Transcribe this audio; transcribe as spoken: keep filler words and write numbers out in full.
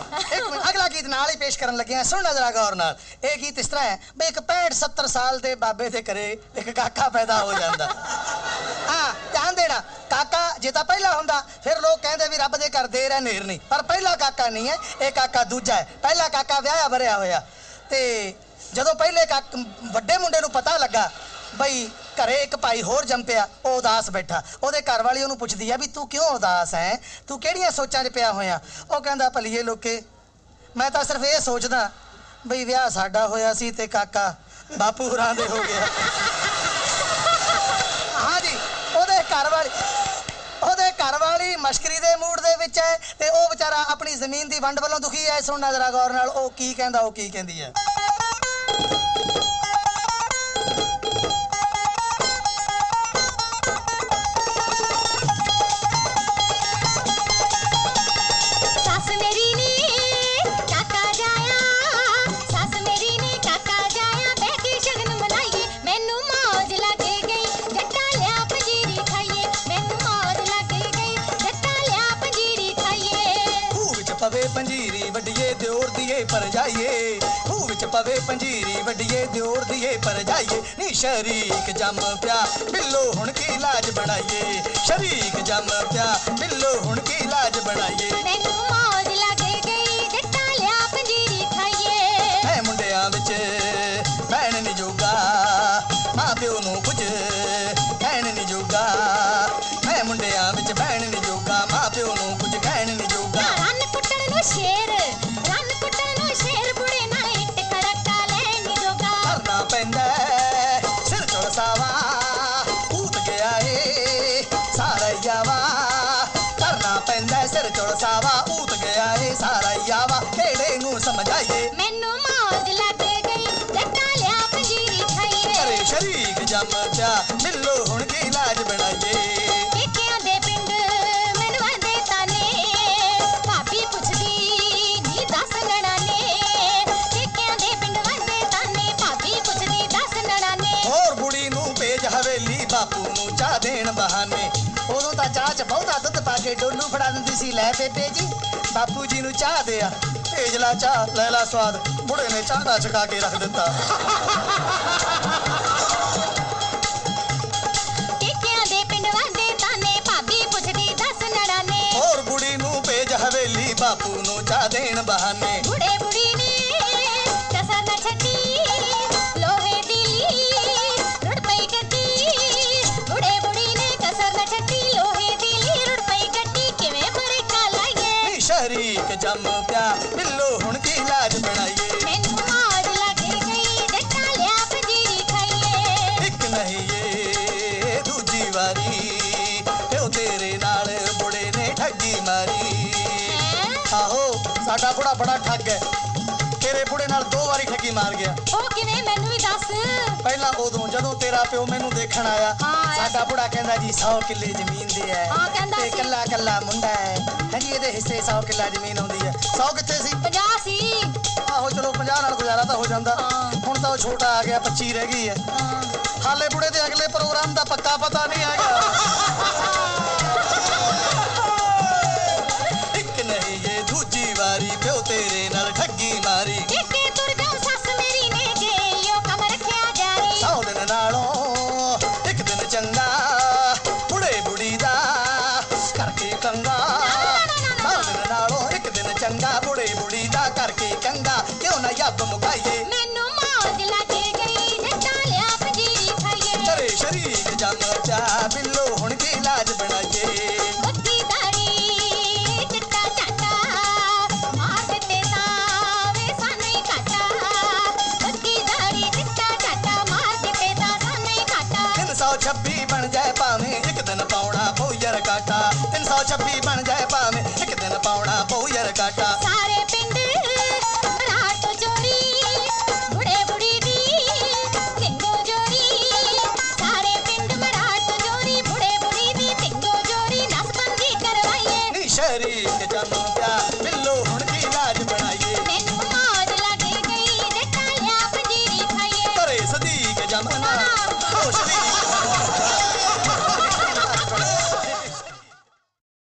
एक मिनट अगला गीत नाल ही पेश करन लगे हैं सुन जरा गौर नाल ये गीत इस तरह है बई एक पैंठ सत्तर साल दे बाबे दे घरे एक काका पैदा हो जांदा हां ध्यान देना काका जे तां पहला हुंदा फिर लोग कहंदे भी रब दे घर देर है नेर नहीं पर पहला काका नहीं है ये काका दूजा है पहला काका विआहा भरिया होया ते जदों पहले वड्डे मुंडे नूं पता लगा बई घरे एक भाई होर जम पिया वो उदास बैठा ओहदे घर वाली ओनू पुछदी है भी तू क्यों उदास है तू किहड़ियां सोचां च पिया होया वो कहंदा भलीए लोके मैं तो सिर्फ ये सोचदा बई विआह साडा होया सी ते काका बापू होरां दे हो गया हाँ जी ओहदे घर वाली ओहदे घर वाली मश्करी दे मूड दे विच है ते ओ बेचारा अपनी जमीन दी वंड वल्लों दुखी है सुनना जरा गौर नाल ओ की कहंदा ओ की कहंदी है पवे पंजीरी वड्डिए दियोर दिए पर जाइए खूह विच पवे पंजीरी वड्डिए दियोर दिए पर जाइए नी शरीक जम प्या बिल्लो हुण की लाज बनाइए शरीक जम प्या बिल्लो हुण की लाज बनाइए मैनू मौज लगे गई जट्टा लिया पंजीरी खाइए मैं मुंडियां विच भैण नी जोगा मां प्यो नू कुछ कहण नी जोगा मैं मुंडियां विच भैण नी जोगा मां प्यो नू कुछ कहण नी जोगा शेर रन कुटन नु शेर बुढ़े ना इट करका लेनी जोगा करना पैंदा सिर चोरसावा कूद गया ए सारा यावा करना पैंदा सिर चोरसावा ऊत गया ए सारा यावा केड़े नु समझाइए मैनू मौज लग गई जट्टा लिया पंजीरी खाइए अरे शरीक जम प्या मिलो हुण की लाज बनाइए बापू नू चाह देण बहाने उदों तां चाह च बहुता दुध पा के डोलू फड़ा दिंदी सी लै बेबे जी बापू जी नू चाह दिया भेजला चाह लैला स्वाद बुढ़े ने चाह दा छका के रख दिता टिकियां दे पिंड वादे ताने भाभी पुछदी दस नड़ाने और बुढ़ी नू भेज हवेली बापू नू चाह देण बहाने बुढ़े बुढ़ी ने कसर न छड्डी लोहे दी रुड़ पई गड्डी बुढ़े बुढ़ी ने कसर न छड्डी लोहे दी रुड़ पई गड्डी किवें मरे कालाइए शरीक जम प्या बिल्लो हुण की लाज बनाइए मैनू मौज लग गई जट्टा लिया पंजीरी खाइए एक नहीं ये दूजी वारी प्यो तेरे नाल बुढ़े ने ठगी मारी आहो साडा बुढ़ा बड़ा ठग है तेरे बुढ़े नाल दो बारी ठगी मार गया ओ किवें मैनू भी दस पहला उदों जदों तेरा प्यो मैनू देखण आया साडा बुढ़ा कहंदा जी सौ किले जमीन दे है ते कल्ला कल्ला मुंडा है हां जी इहदे हिस्से सौ किला जमीन आउंदी है सौ कित्थे सी पचास सी आहो चलो पचास नाल गुजारा तां हो जांदा हुण तां छोटा आ गया पच्चीस रह गई है हाले बुढ़े दे अगले प्रोग्राम दा पक्का पता नहीं हैगा एक नहीं ये दूजी वारी प्यो तेरे नाल ठगी मारी इक्के तुर जाऊं सस मेरी ने गेलियो कम रखया जारी सौ दिन नालों एक दिन चंगा बुढ़े बुढ़ी दा करके कंगा सौ दिन नालों एक दिन चंगा बुढ़े बुढ़ी दा करके कंगा क्यों ना यब मुकाइए मैनू मौज लग गई जट्टा लिया पंजीरी खाइए तेरे शरीक जम चा बिल्लो हुण की लाज बनाइए छब्बी बन जाए पावे एक दिन पाउणा पौयर काटा तीन सौ छब्बी बन जाए पावे एक दिन पाउणा पौयर काटा सारे पिंड मराठ चोरी बुढ़े बुढ़ी दी तिंगो जोरी सारे पिंड मराठ चोरी बुढ़े बुढ़ी दी तिंगो जोरी नसबंदी करवाइए नी शरीक जम